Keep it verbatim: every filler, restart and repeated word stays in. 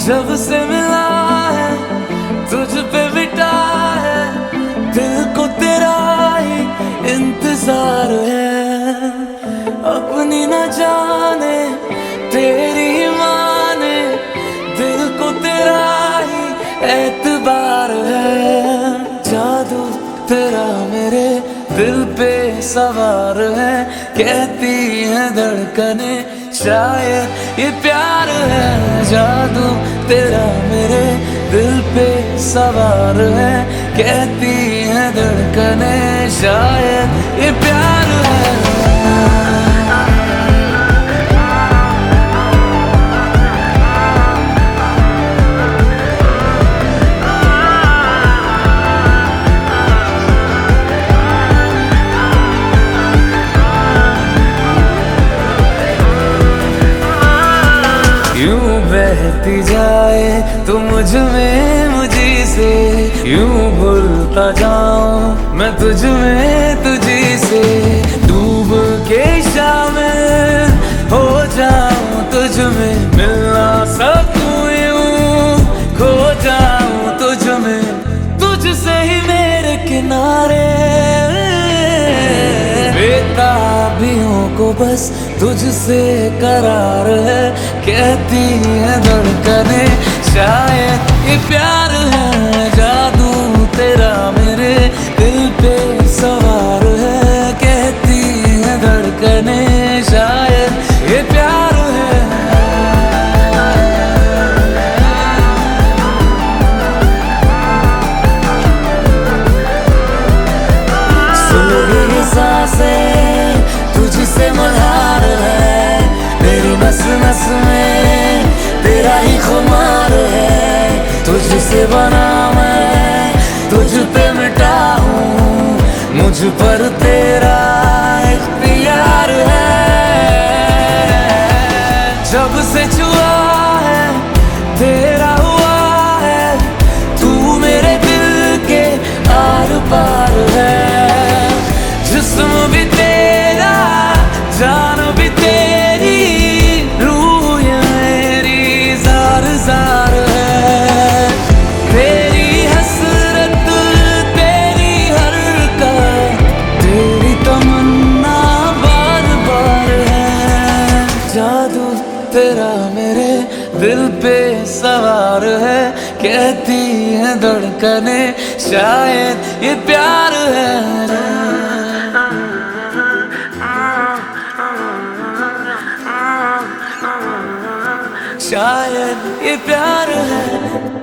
जब से मिला है तुझ पे बिटा है, दिल को तेरा ही इंतजार है। अपनी न जाने तेरी ही माने, दिल को तेरा ही एतबार है। जादू तेरा मेरे दिल पे सवार है, कहती है धड़कने शायद ये प्यार है। जादू तेरा मेरे दिल पे सवार है, कहती है धड़कने शायद ये प्यार है। यूं बहती जाए तो मुझ में मुझी से, यूं भूलता जाऊं मैं तुझ में तुझी से। डूब के शामिल हो जाऊं तुझ में, मिलना सकूं यूं खो जाऊं तुझ में। तुझसे ही मेरे किनारे बेताबियों को बस तुझसे करार है, कहती है धड़कने शायद ये प्यार है। जादू तेरा मेरे दिल पे सवार है, कहती है धड़कने शायद ये प्यार है। सुलगी सांसें तुझसे मल्हार है, मेरी नस नस में तेरा ही खुमार है। तुझसे बना मैं तुझ पे मिटा हूँ, मुझ पर तेरा इख्तियार है। जब से छुआ है तेरा हुआ है, तू मेरे दिल के आर पार है। जिस्म भी तेरा जान भी तेरी, रूह ये मेरी जार जार है। तेरी हसरत तेरी हरकत तेरी तमन्ना बार बार है। जादू तेरा मेरे दिल पे सवार है, कहती है धड़कने शायद ये प्यार है। शायद ये प्यार है।